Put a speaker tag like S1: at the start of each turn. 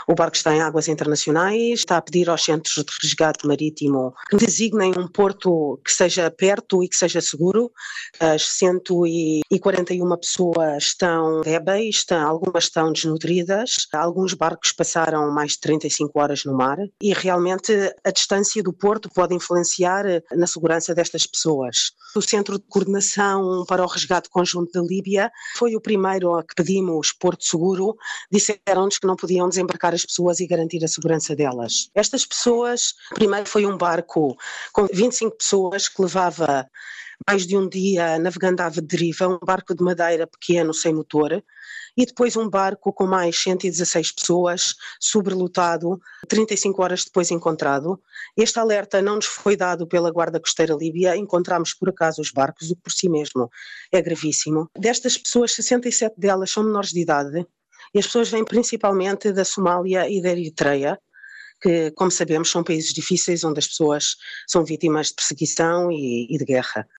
S1: O barco está em águas internacionais, está a pedir aos centros de resgate marítimo que designem um porto que seja perto e que seja seguro. As 141 pessoas estão débeis, algumas estão desnutridas, alguns barcos passaram mais de 35 horas no mar e realmente a distância do porto pode influenciar na segurança destas pessoas. O Centro de Coordenação para o Resgate Conjunto da Líbia foi o primeiro a que pedimos porto seguro, disseram-nos que não podiam desembarcar as pessoas e garantir a segurança delas. Estas pessoas, primeiro foi um barco com 25 pessoas que levava mais de um dia navegando à deriva, um barco de madeira pequeno sem motor, e depois um barco com mais 116 pessoas, sobrelotado, 35 horas depois encontrado. Este alerta não nos foi dado pela Guarda Costeira Líbia, encontramos por acaso os barcos, o que por si mesmo é gravíssimo. Destas pessoas, 67 delas são menores de idade, e as pessoas vêm principalmente da Somália e da Eritreia, que, como sabemos, são países difíceis onde as pessoas são vítimas de perseguição e de guerra.